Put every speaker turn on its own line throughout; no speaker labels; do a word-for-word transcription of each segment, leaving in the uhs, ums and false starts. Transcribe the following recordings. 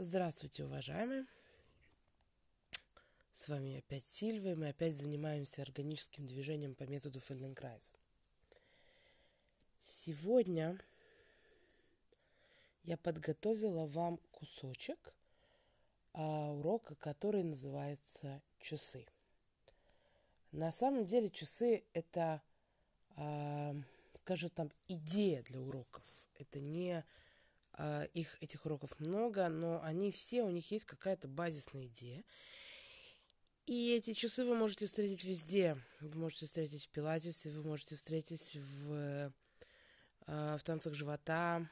Здравствуйте, уважаемые! С вами опять Сильва, и мы опять занимаемся органическим движением по методу Фельденкрайза. Сегодня я подготовила вам кусочек а, урока, который называется «Часы». На самом деле часы – это, а, скажем там, идея для уроков. Это не а, их, этих уроков много, но они все, у них есть какая-то базисная идея. И эти часы вы можете встретить везде. Вы можете встретить в пилатесе, вы можете встретить в, в танцах живота.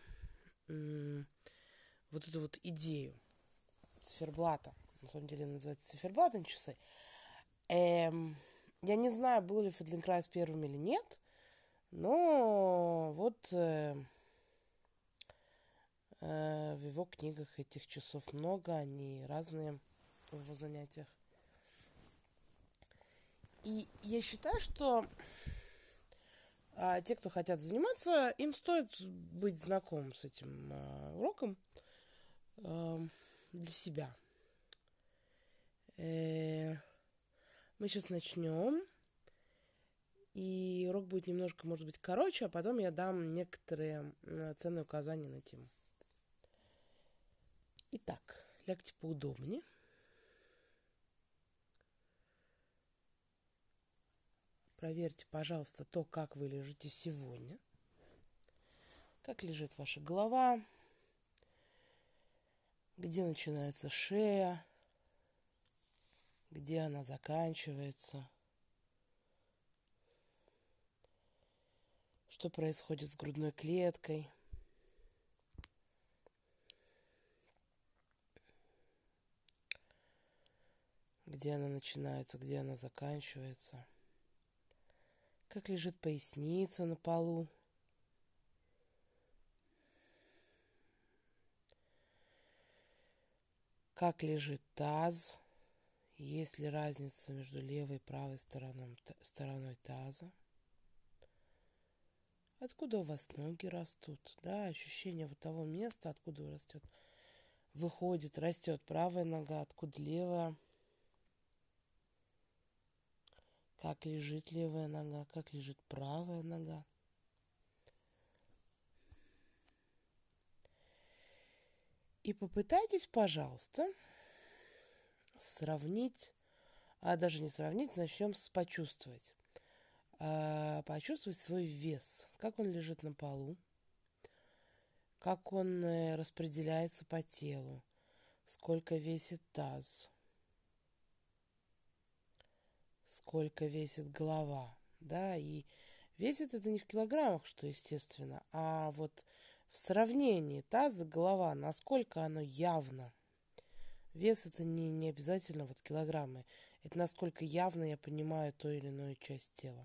Вот эту вот идею циферблата. На самом деле называется циферблатом часы. Эм, я не знаю, был ли Фельденкрайз первым или нет, но вот э, э, в его книгах этих часов много, они разные в его занятиях. И я считаю, что а, те, кто хотят заниматься, им стоит быть знакомым с этим а, уроком а, для себя. Э, мы сейчас начнем. И урок будет немножко, может быть, короче, а потом я дам некоторые а, ценные указания на тему. Итак, лягте поудобнее. Проверьте, пожалуйста, то, как вы лежите сегодня. Как лежит ваша голова. Где начинается шея. Где она заканчивается. Что происходит с грудной клеткой. Где она начинается, где она заканчивается. Как лежит поясница на полу. Как лежит таз. Есть ли разница между левой и правой стороной, стороной таза. Откуда у вас ноги растут. Да, ощущение вот того места, откуда растет. Выходит, растет правая нога, откуда левая. Как лежит левая нога, как лежит правая нога. И попытайтесь, пожалуйста, сравнить, а даже не сравнить, начнем с почувствовать. А, почувствовать свой вес, как он лежит на полу, как он распределяется по телу, сколько весит таз, сколько весит голова, да, и весит это не в килограммах, что естественно, а вот в сравнении таза, голова, насколько оно явно. Вес это не, не обязательно вот килограммы, это насколько явно я понимаю ту или иную часть тела.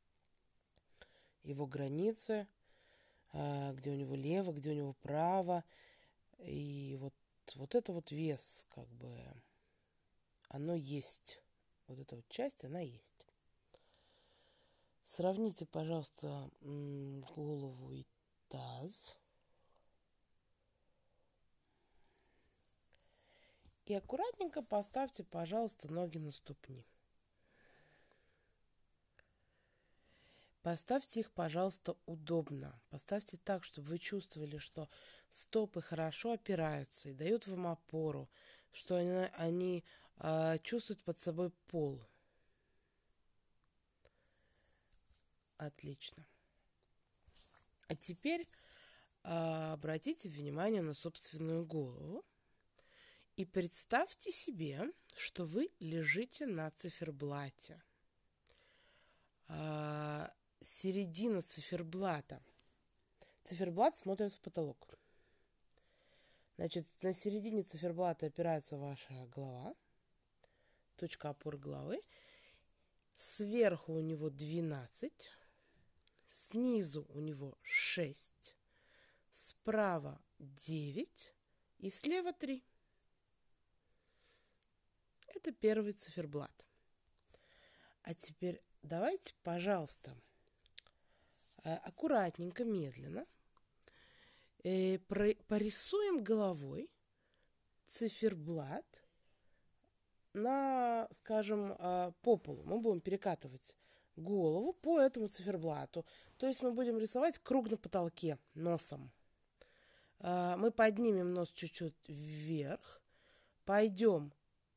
Его границы, где у него лево, где у него право, и вот, вот это вот вес, как бы, оно есть. Вот эта вот часть, она есть. Сравните, пожалуйста, голову и таз. И аккуратненько поставьте, пожалуйста, ноги на ступни. Поставьте их, пожалуйста, удобно. Поставьте так, чтобы вы чувствовали, что стопы хорошо опираются и дают вам опору, что они, они э, чувствуют под собой пол. Отлично. А теперь э, обратите внимание на собственную голову и представьте себе, что вы лежите на циферблате. Э, середина циферблата. Циферблат смотрит в потолок. Значит, на середине циферблата опирается ваша голова, точка опоры головы. Сверху у него двенадцать, снизу у него шесть, справа девять и слева три. Это первый циферблат. А теперь давайте, пожалуйста, аккуратненько, медленно порисуем головой циферблат на, скажем, а, по полу. Мы будем перекатывать голову по этому циферблату. То есть мы будем рисовать круг на потолке носом. А, Мы поднимем нос чуть-чуть вверх, пойдем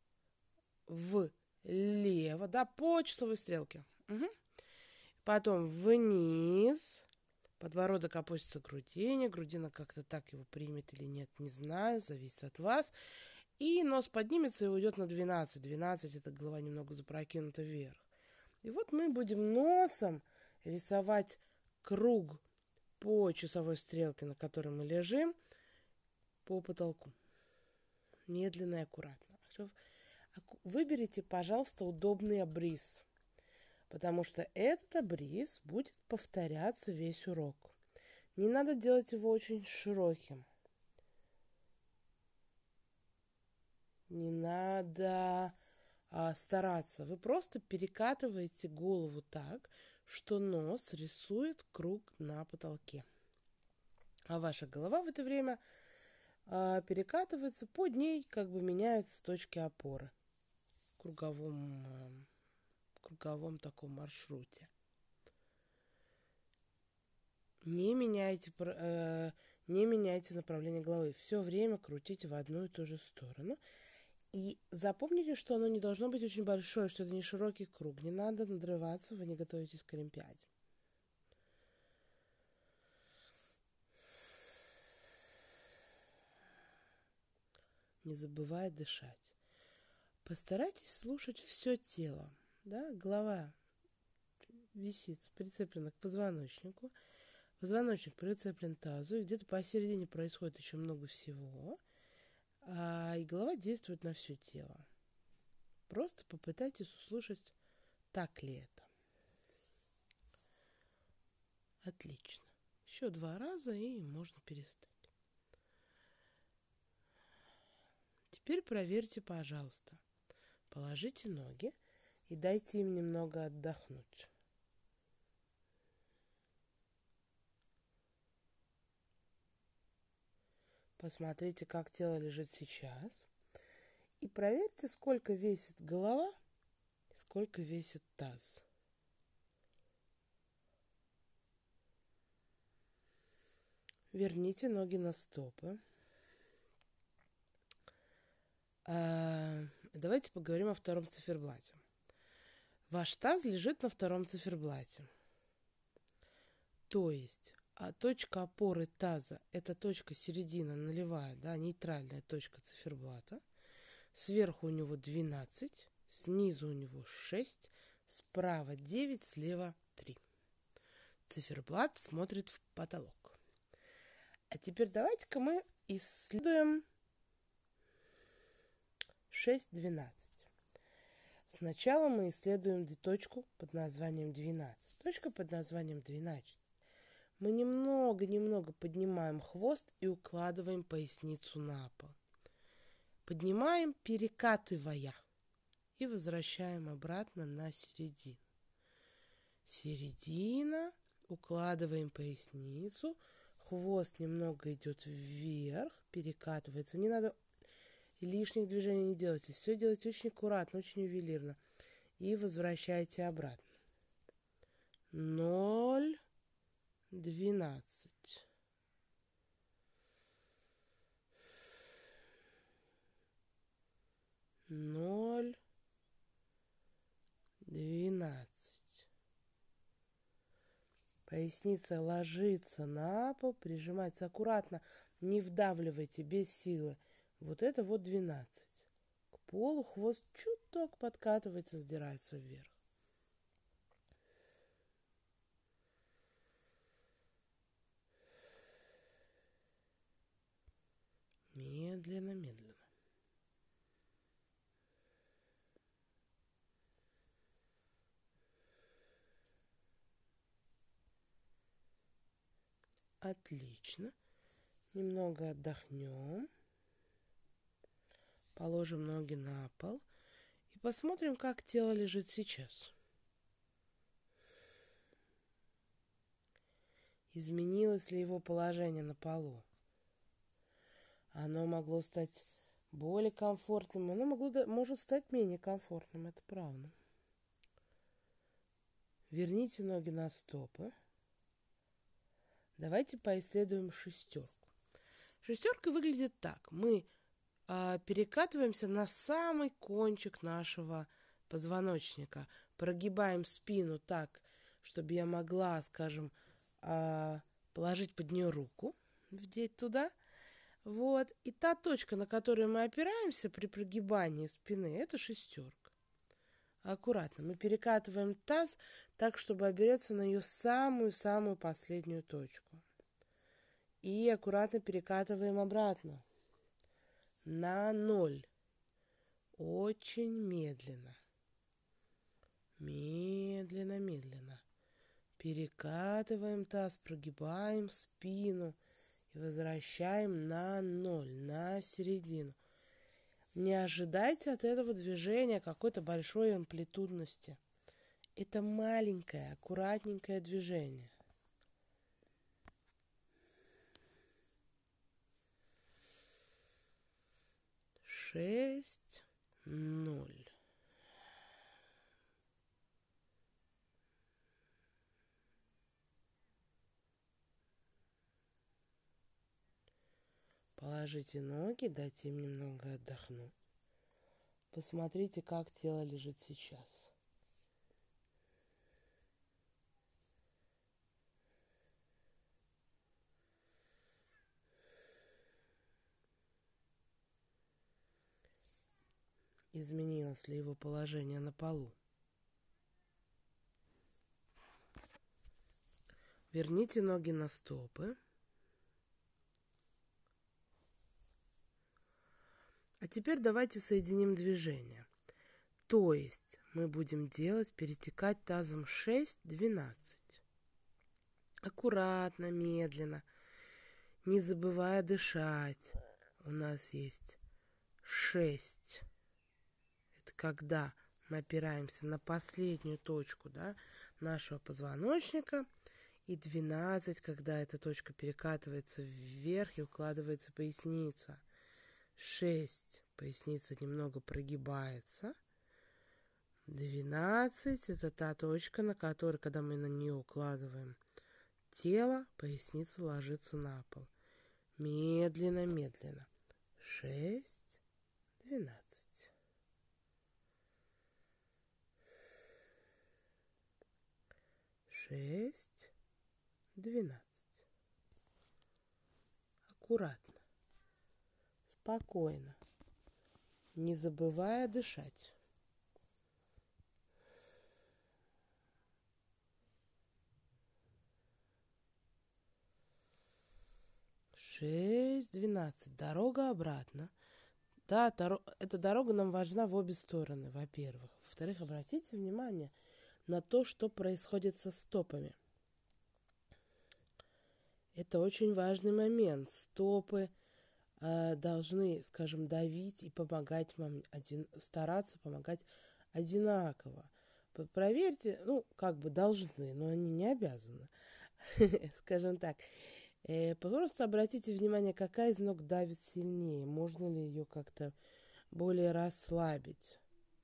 влево, да, по часовой стрелке. Мгм. Потом вниз. Подбородок опустится к грудине. Грудина как-то так его примет или нет, не знаю. Зависит от вас. И нос поднимется и уйдет на двенадцать. двенадцать это голова немного запрокинута вверх. И вот мы будем носом рисовать круг по часовой стрелке, на которой мы лежим, по потолку. Медленно и аккуратно. Выберите, пожалуйста, удобный обрис, потому что этот обрис будет повторяться весь урок. Не надо делать его очень широким. Не надо а, стараться. Вы просто перекатываете голову так, что нос рисует круг на потолке. А ваша голова в это время а, перекатывается, под ней как бы меняются точки опоры в круговом, а, круговом таком маршруте. Не меняйте, э, не меняйте направление головы. Все время крутите в одну и ту же сторону. И запомните, что оно не должно быть очень большое, что это не широкий круг. Не надо надрываться, вы не готовитесь к Олимпиаде. Не забывай дышать. Постарайтесь слушать все тело. Да? Голова висит, прицеплена к позвоночнику. Позвоночник прицеплен к тазу. И где-то посередине происходит еще много всего. А, и голова действует на все тело. Просто попытайтесь услышать, так ли это. Отлично. Еще два раза, и можно перестать. Теперь проверьте, пожалуйста. Положите ноги и дайте им немного отдохнуть. Посмотрите, как тело лежит сейчас. И проверьте, сколько весит голова и сколько весит таз. Верните ноги на стопы. А, давайте поговорим о втором циферблате. Ваш таз лежит на втором циферблате. То есть а точка опоры таза – это точка середина нулевая, да, нейтральная точка циферблата. Сверху у него двенадцать, снизу у него шесть, справа девять, слева три. Циферблат смотрит в потолок. А теперь давайте-ка мы исследуем шесть, двенадцать. Сначала мы исследуем точку под названием двенадцать. Точка под названием двенадцать. Мы немного-немного поднимаем хвост и укладываем поясницу на пол. Поднимаем, перекатывая, и возвращаем обратно на середину. Середина, укладываем поясницу, хвост немного идет вверх, перекатывается. Не надо лишних движений не делайте. Все делайте очень аккуратно, очень ювелирно. И возвращайте обратно. Ноль, двенадцать. Ноль, двенадцать. Поясница ложится на пол, прижимается аккуратно, не вдавливайте без силы. Вот это вот двенадцать. К полу хвост чуток подкатывается, сдирается вверх. Медленно, медленно. Отлично. Немного отдохнем. Положим ноги на пол. И посмотрим, как тело лежит сейчас. Изменилось ли его положение на полу? Оно могло стать более комфортным, оно могло, может стать менее комфортным, это правда. Верните ноги на стопы. Давайте поисследуем шестерку. Шестерка выглядит так. Мы а, перекатываемся на самый кончик нашего позвоночника. Прогибаем спину так, чтобы я могла, скажем, а, положить под нее руку, вдеть туда. Вот. И та точка, на которую мы опираемся при прогибании спины, это шестерка. Аккуратно. Мы перекатываем таз так, чтобы опереться на ее самую-самую последнюю точку. И аккуратно перекатываем обратно. На ноль. Очень медленно. Медленно, медленно. Перекатываем таз, прогибаем спину и возвращаем на ноль, на середину. Не ожидайте от этого движения какой-то большой амплитудности. Это маленькое, аккуратненькое движение. Шесть, ноль. Положите ноги, дайте им немного отдохнуть. Посмотрите, как тело лежит сейчас. Изменилось ли его положение на полу? Верните ноги на стопы. А теперь давайте соединим движение. То есть мы будем делать, перетекать тазом шесть двенадцать. Аккуратно, медленно, не забывая дышать. У нас есть шесть. Это когда мы опираемся на последнюю точку, да, нашего позвоночника. И двенадцать, когда эта точка перекатывается вверх и укладывается поясница. шесть. Поясница немного прогибается. двенадцать – это та точка, на которой, когда мы на нее укладываем тело, поясница ложится на пол. Медленно, медленно. шесть, двенадцать. шесть, двенадцать. Аккуратно, спокойно, не забывая дышать. шесть, двенадцать. Дорога обратно. Да, эта дорога нам важна в обе стороны, во-первых. Во-вторых, обратите внимание на то, что происходит со стопами. Это очень важный момент. Стопы э, должны, скажем, давить и помогать вам, один, стараться помогать одинаково. Проверьте, ну, как бы должны, но они не обязаны, скажем так. Просто обратите внимание, какая из ног давит сильнее. Можно ли ее как-то более расслабить.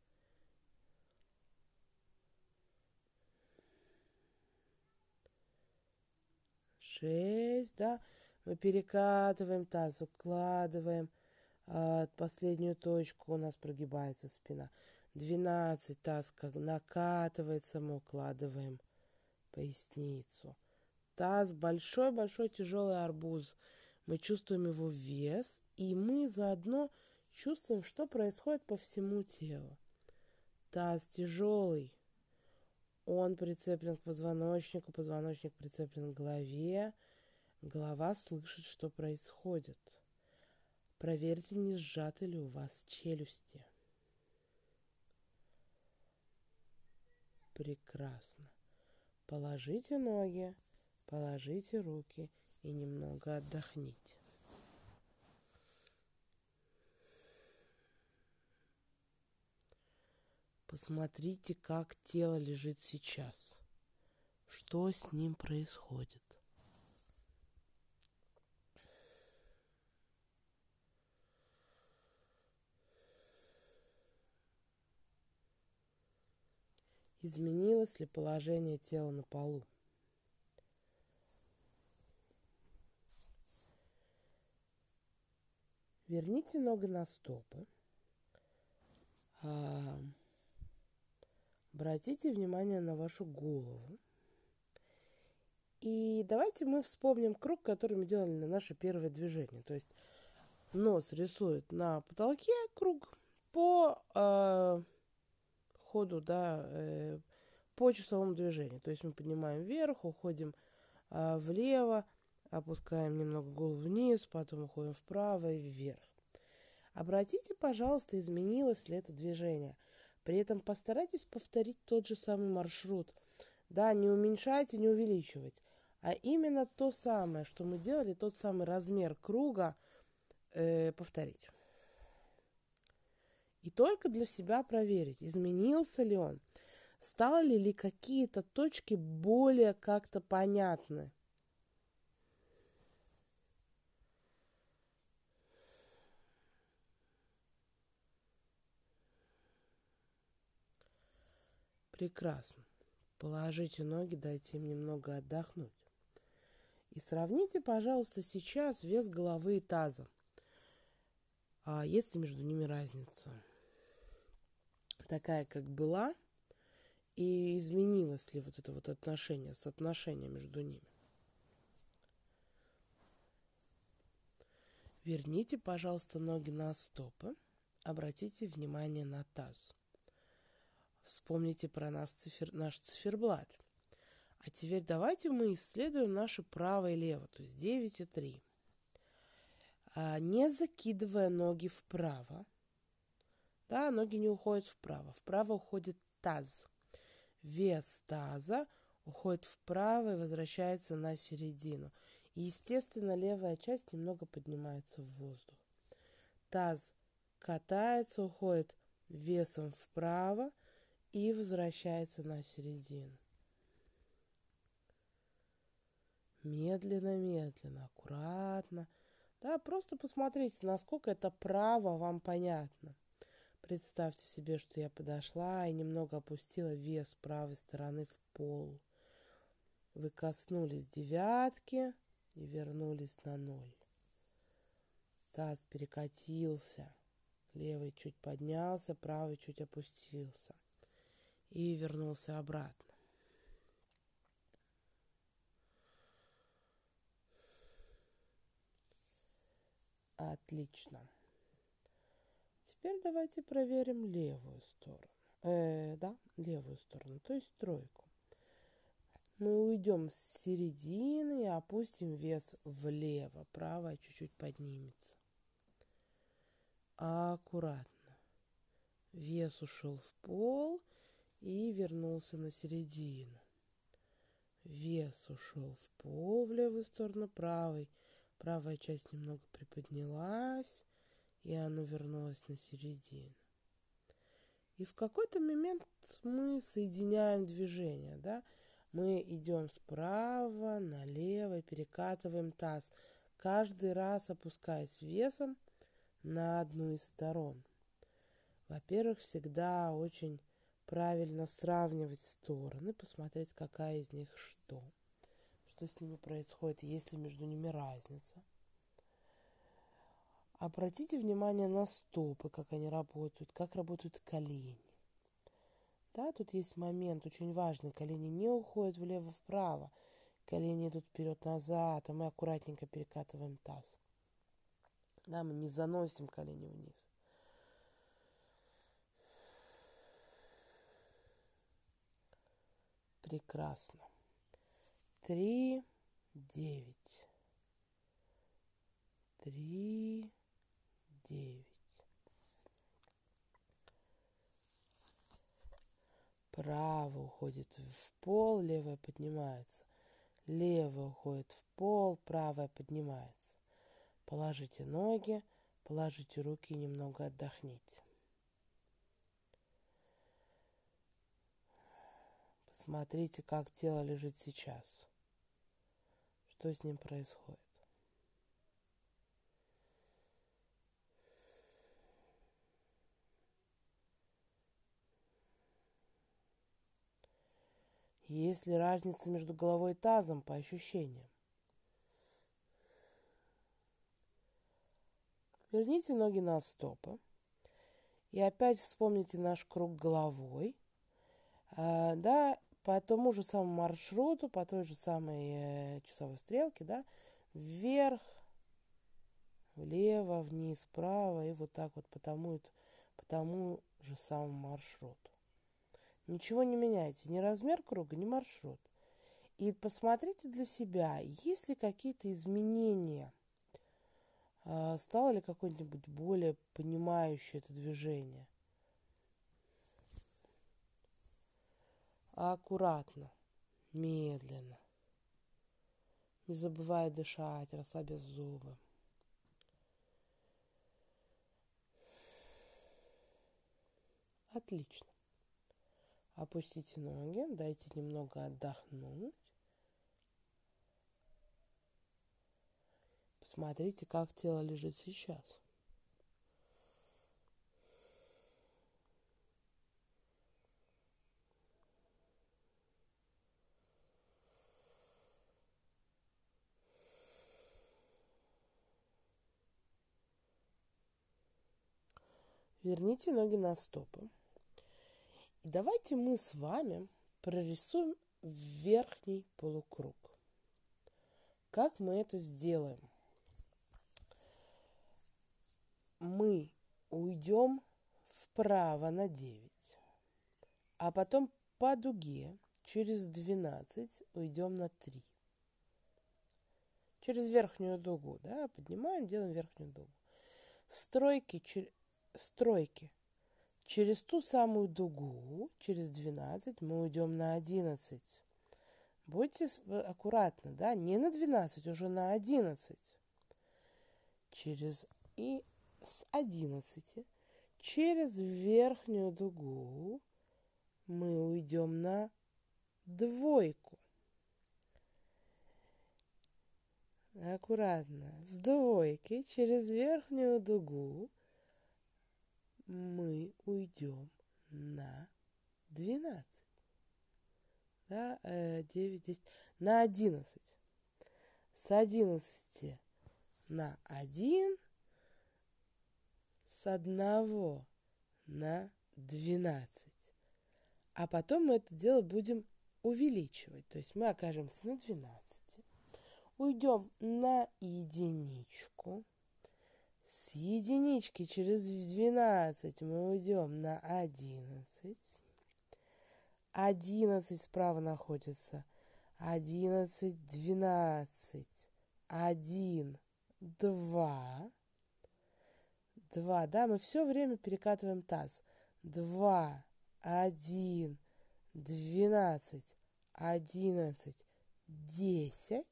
Шесть, да. Мы перекатываем таз, укладываем а, последнюю точку, у нас прогибается спина. Двенадцать, таз как накатывается, мы укладываем поясницу. Таз большой-большой тяжелый арбуз. Мы чувствуем его вес, и мы заодно чувствуем, что происходит по всему телу. Таз тяжелый. Он прицеплен к позвоночнику, позвоночник прицеплен к голове. Голова слышит, что происходит. Проверьте, не сжаты ли у вас челюсти. Прекрасно. Положите ноги, положите руки и немного отдохните. Посмотрите, как тело лежит сейчас. Что с ним происходит? Изменилось ли положение тела на полу? Верните ноги на стопы. А, обратите внимание на вашу голову. И давайте мы вспомним круг, который мы делали на наше первое движение. То есть нос рисует на потолке круг по э, ходу, да, э, по часовому движению. То есть мы поднимаем вверх, уходим э, влево, опускаем немного голову вниз, потом уходим вправо и вверх. Обратите, пожалуйста, изменилось ли это движение. При этом постарайтесь повторить тот же самый маршрут. Да, не уменьшайте, не увеличивать, а именно то самое, что мы делали, тот самый размер круга э, повторить. И только для себя проверить, изменился ли он, стали ли какие-то точки более как-то понятны. Прекрасно. Положите ноги, дайте им немного отдохнуть. И сравните, пожалуйста, сейчас вес головы и таза. А есть ли между ними разница? Такая, как была, и изменилось ли вот это вот отношение, соотношение между ними? Верните, пожалуйста, ноги на стопы. Обратите внимание на таз. Вспомните про нас цифер, наш циферблат. А теперь давайте мы исследуем наше право и лево, то есть девять и три. А, не закидывая ноги вправо. Да, ноги не уходят вправо. Вправо уходит таз. Вес таза уходит вправо и возвращается на середину. И, естественно, левая часть немного поднимается в воздух. Таз катается, уходит весом вправо и возвращается на середину. Медленно, медленно, аккуратно. Да, просто посмотрите, насколько это право вам понятно. Представьте себе, что я подошла и немного опустила вес правой стороны в пол. Вы коснулись девятки и вернулись на ноль. Таз перекатился. Левый чуть поднялся, правый чуть опустился. И вернулся обратно. Отлично. Теперь давайте проверим левую сторону. Э, да, левую сторону, то есть тройку. Мы уйдем с середины и опустим вес влево. Правая чуть-чуть поднимется. Аккуратно. Вес ушел в пол и вернулся на середину. Вес ушел в пол в левую сторону, правой. Правая часть немного приподнялась, и оно вернулось на середину. И в какой-то момент мы соединяем движение, да? Мы идем справа налево, перекатываем таз, каждый раз опускаясь весом на одну из сторон. Во-первых, всегда очень правильно сравнивать стороны, посмотреть, какая из них что. Что с ними происходит, есть ли между ними разница. Обратите внимание на стопы, как они работают, как работают колени. Да, тут есть момент очень важный. Колени не уходят влево-вправо. Колени идут вперед-назад, а мы аккуратненько перекатываем таз. Да, мы не заносим колени вниз. Прекрасно. Три, девять. Три, девять. Право уходит в пол, левое поднимается. Левое уходит в пол, правое поднимается. Положите ноги, положите руки и немного отдохните. Посмотрите, как тело лежит сейчас. Что с ним происходит. Есть ли разница между головой и тазом по ощущениям? Верните ноги на стопы. И опять вспомните наш круг головой. А, да, по тому же самому маршруту, по той же самой э, часовой стрелке, да, вверх, влево, вниз, вправо, и вот так вот по тому, по тому же самому маршруту. Ничего не меняйте, ни размер круга, ни маршрут. И посмотрите для себя, есть ли какие-то изменения, а, стало ли какое-нибудь более понимающее это движение. Аккуратно, медленно, не забывая дышать, расслабив зубы. Отлично. Опустите ноги, дайте немного отдохнуть. Посмотрите, как тело лежит сейчас. Верните ноги на стопы. И давайте мы с вами прорисуем верхний полукруг. Как мы это сделаем? Мы уйдем вправо на девять, а потом по дуге через двенадцать уйдем на три. Через верхнюю дугу, да, поднимаем, делаем верхнюю дугу. Стройки, чер... Стройки. Через ту самую дугу, через двенадцать, мы уйдем на одиннадцать. Будьте аккуратны, да, не на двенадцать, уже на одиннадцать. Через и с одиннадцати через верхнюю дугу мы уйдем на двойку. Аккуратно. С двойки через верхнюю дугу мы уйдем на двенадцать. Да, девять, десять, на одиннадцать. С одиннадцати на один, с одного на двенадцать. А потом мы это дело будем увеличивать. То есть мы окажемся на двенадцати. Уйдем на единичку. С единички через двенадцать мы уйдем на одиннадцать. одиннадцать справа находится. одиннадцать, двенадцать. один, два. два, да, мы все время перекатываем таз. два, один, двенадцать, одиннадцать, десять.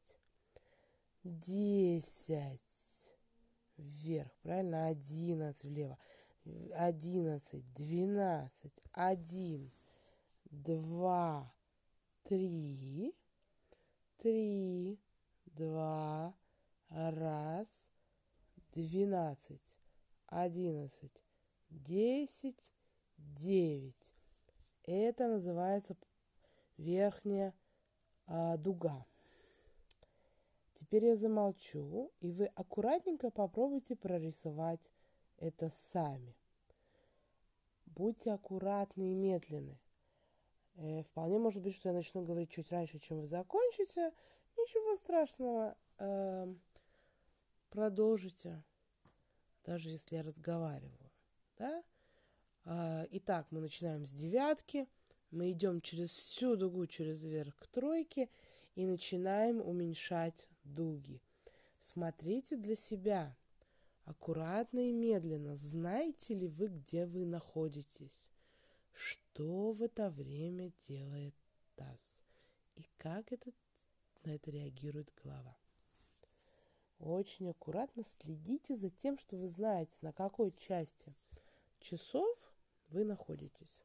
десять вверх, правильно? одиннадцать влево. одиннадцать, двенадцать, один, два, три, три, два, раз, двенадцать, одиннадцать, десять, девять. Это называется верхняя а, дуга. Теперь я замолчу, и вы аккуратненько попробуйте прорисовать это сами. Будьте аккуратны и медленны. Э, вполне может быть, что я начну говорить чуть раньше, чем вы закончите. Ничего страшного. Э, продолжите, даже если я разговариваю. Да? Э, итак, мы начинаем с девятки. Мы идем через всю дугу, через верх к тройке. И начинаем уменьшать дуги. Смотрите для себя. Аккуратно и медленно. Знаете ли вы, где вы находитесь? Что в это время делает таз? И как это, на это реагирует голова? Очень аккуратно следите за тем, что вы знаете, на какой части часов вы находитесь.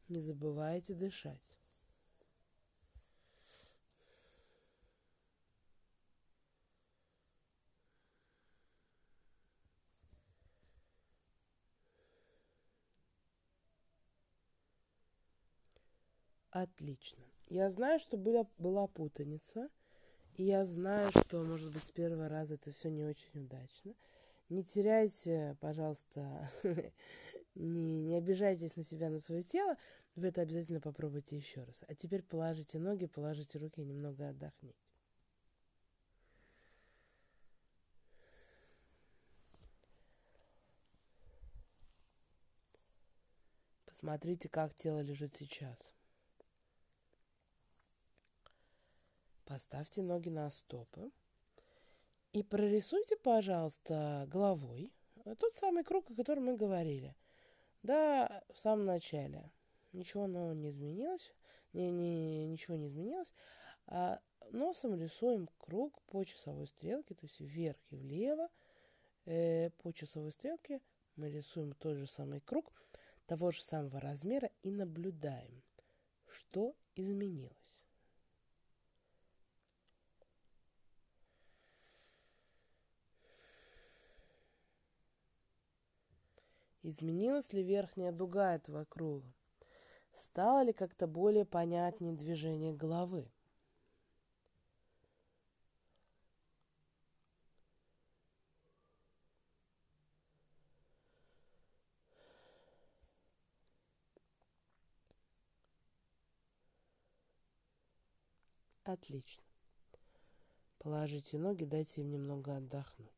Не забывайте дышать. Отлично. Я знаю, что была, была путаница. И я знаю, что, может быть, с первого раза это все не очень удачно. Не теряйте, пожалуйста, не, не обижайтесь на себя, на свое тело. Вы это обязательно попробуйте еще раз. А теперь положите ноги, положите руки и немного отдохните. Посмотрите, как тело лежит сейчас. Поставьте ноги на стопы. И прорисуйте, пожалуйста, головой тот самый круг, о котором мы говорили. Да, в самом начале. Ничего нового не изменилось. Не, не, ничего не изменилось. А носом рисуем круг по часовой стрелке, то есть вверх и влево. Э, по часовой стрелке мы рисуем тот же самый круг того же самого размера и наблюдаем, что изменилось. Изменилась ли верхняя дуга этого круга? Стало ли как-то более понятнее движение головы? Отлично. Положите ноги, дайте им немного отдохнуть.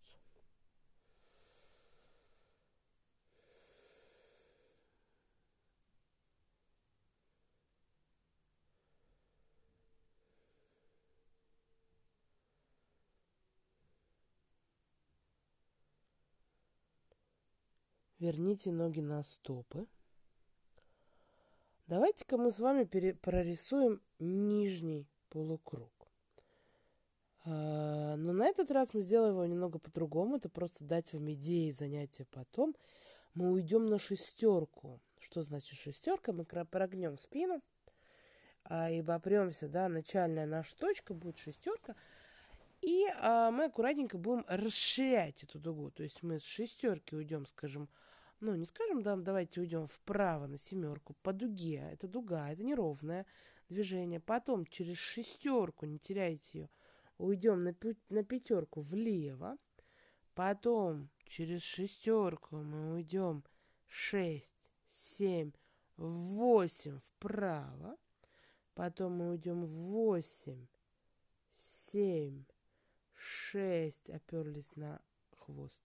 Верните ноги на стопы. Давайте-ка мы с вами пере- прорисуем нижний полукруг. А, но на этот раз мы сделаем его немного по-другому. Это просто дать вам идеи занятия потом. Мы уйдем на шестерку. Что значит шестерка? Мы прогнем спину а, и обопремся. Да, начальная наша точка будет шестерка. И а, мы аккуратненько будем расширять эту дугу. То есть мы с шестерки уйдем, скажем, ну не скажем, да, давайте уйдем вправо на семерку по дуге. Это дуга, это неровное движение. Потом через шестерку, не теряйте ее, уйдем на, на пятерку влево. Потом через шестерку мы уйдем шесть, семь, восемь вправо. Потом мы уйдем восемь, семь, шесть, оперлись на хвост.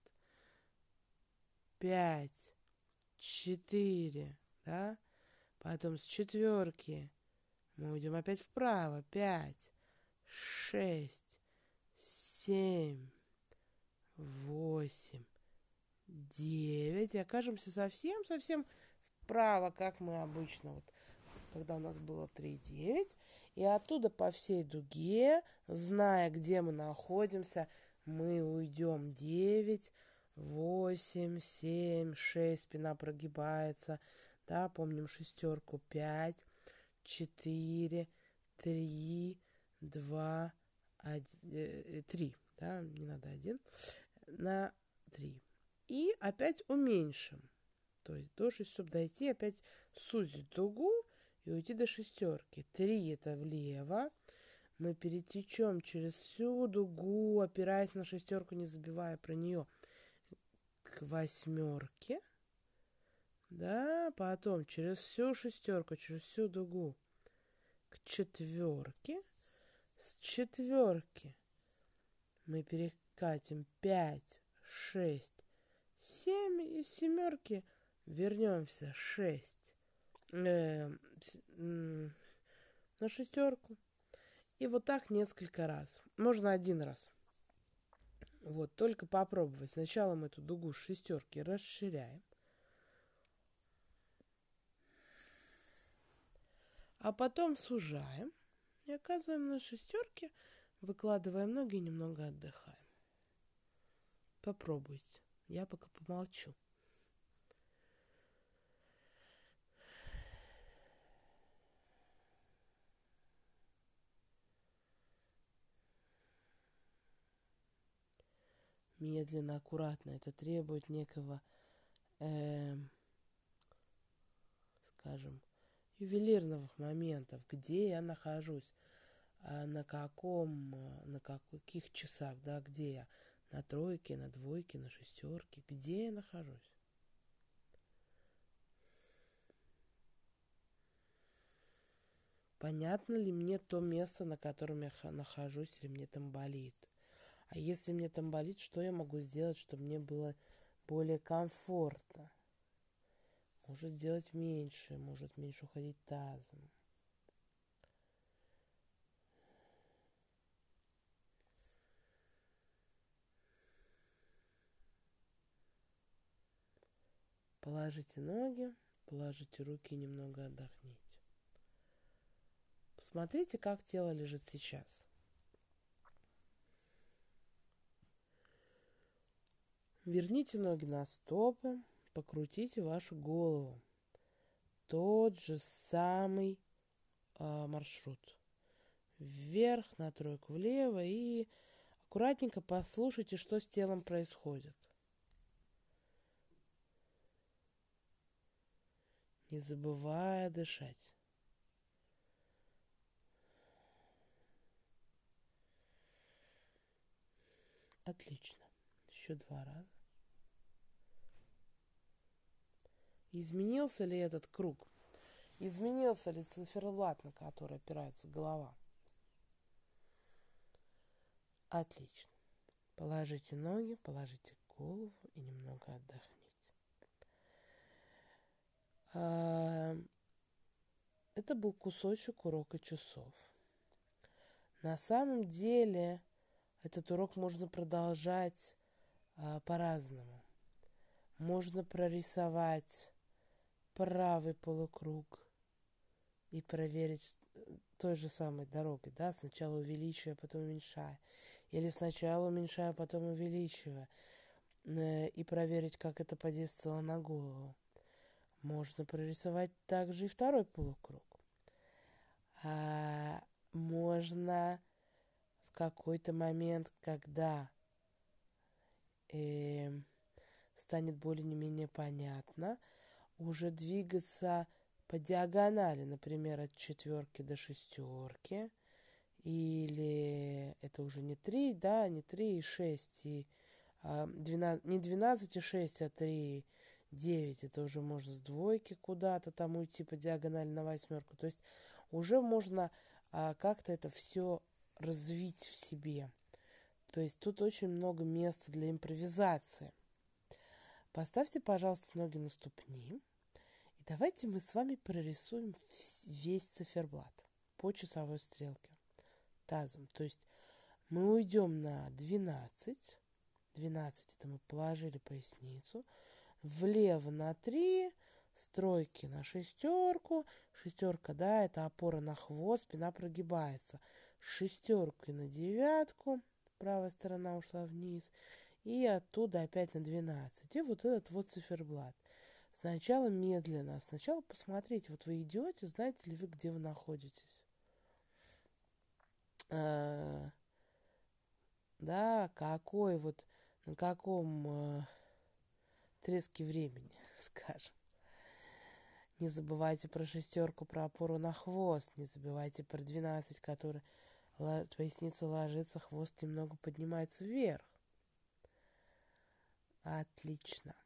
Пять, четыре, да? Потом с четверки мы уйдем опять вправо. Пять, шесть, семь, восемь, девять. И окажемся совсем-совсем вправо, как мы обычно, вот, когда у нас было три, девять. И оттуда по всей дуге, зная, где мы находимся, мы уйдем девять, восемь, семь, шесть, спина прогибается. Да, помним шестерку. пять, четыре, три, два, один, три. Да, не надо один. На три. И опять уменьшим. То есть до шести, чтобы дойти, опять сузить дугу и уйти до шестерки. три это влево. Мы перетечем через всю дугу, опираясь на шестерку, не забивая про нее, к восьмерке. Да, потом через всю шестерку, через всю дугу к четверке. С четверки мы перекатим пять, шесть, семь. И с семерки вернемся шесть. Э, на шестерку. И вот так несколько раз. Можно один раз. Вот, только попробовать. Сначала мы эту дугу с шестерки расширяем. А потом сужаем. И оказываем на шестерке. Выкладываем ноги и немного отдыхаем. Попробуйте. Я пока помолчу. медленно, аккуратно. Это требует некого, э, скажем, ювелирных моментов, где я нахожусь, а на каком, на каких часах, да, где я, на тройке, на двойке, на шестерке, где я нахожусь. Понятно ли мне то место, на котором я нахожусь, или мне там болит? А если мне там болит, что я могу сделать, чтобы мне было более комфортно? Может делать меньше, может меньше уходить тазом. Положите ноги, положите руки и немного отдохните. Посмотрите, как тело лежит сейчас. Верните ноги на стопы, покрутите вашу голову. Тот же самый э, маршрут. Вверх, на тройку влево и аккуратненько послушайте, что с телом происходит. Не забывая дышать. Отлично. Еще два раза. Изменился ли этот круг? Изменился ли циферблат, на который опирается голова? Отлично. Положите ноги, положите голову и немного отдохните. Это был кусочек урока часов. На самом деле этот урок можно продолжать а, по-разному. Можно прорисовать правый полукруг и проверить той же самой дорогой, да, сначала увеличивая, потом уменьшая. Или сначала уменьшая, потом увеличивая. Э, и проверить, как это подействовало на голову. Можно прорисовать также и второй полукруг. А можно в какой-то момент, когда э, станет более-менее понятно, уже двигаться по диагонали, например, от четверки до шестерки, или это уже не три, да, не три и шесть, и а, двенадцать, не двенадцать и шесть, а три и девять, это уже можно с двойки куда-то там уйти по диагонали на восьмерку, то есть уже можно а, как-то это все развить в себе. То есть тут очень много места для импровизации. Поставьте, пожалуйста, ноги на ступни. И давайте мы с вами прорисуем весь циферблат по часовой стрелке тазом. То есть мы уйдем на двенадцать. двенадцать это мы положили поясницу. Влево на три. Стройки на шестерку. Шестерка, да, это опора на хвост, спина прогибается. Шестеркой на девятку. Правая сторона ушла вниз. И оттуда опять на двенадцать. И вот этот вот циферблат. Сначала медленно. Сначала посмотрите, вот вы идете, знаете ли вы, где вы находитесь? А, да, какой вот, на каком а, отрезке времени, скажем. Не забывайте про шестерку, про опору на хвост. Не забывайте про двенадцать, который поясница ложится, хвост немного поднимается вверх. Отлично.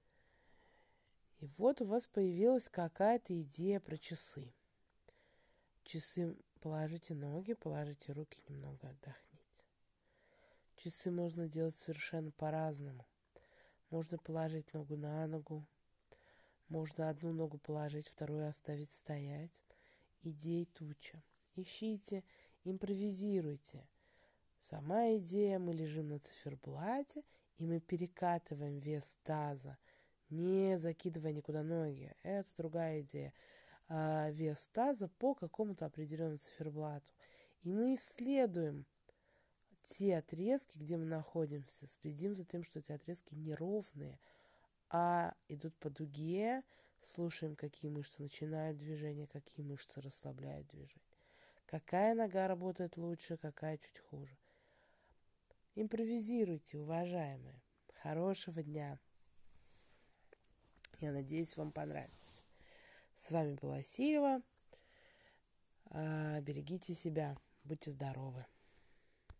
И вот у вас появилась какая-то идея про часы. Часы положите ноги, положите руки, немного отдохните. Часы можно делать совершенно по-разному. Можно положить ногу на ногу. Можно одну ногу положить, вторую оставить стоять. Идей туча. Ищите, импровизируйте. Сама идея: мы лежим на циферблате, и мы перекатываем вес таза, не закидывая никуда ноги. Это другая идея. А вес таза по какому-то определенному циферблату. И мы исследуем те отрезки, где мы находимся, следим за тем, что эти отрезки неровные, а идут по дуге, слушаем, какие мышцы начинают движение, какие мышцы расслабляют движение. Какая нога работает лучше, какая чуть хуже. Импровизируйте, уважаемые. Хорошего дня. Я надеюсь, вам понравилось. С вами была Сильва. Берегите себя. Будьте здоровы.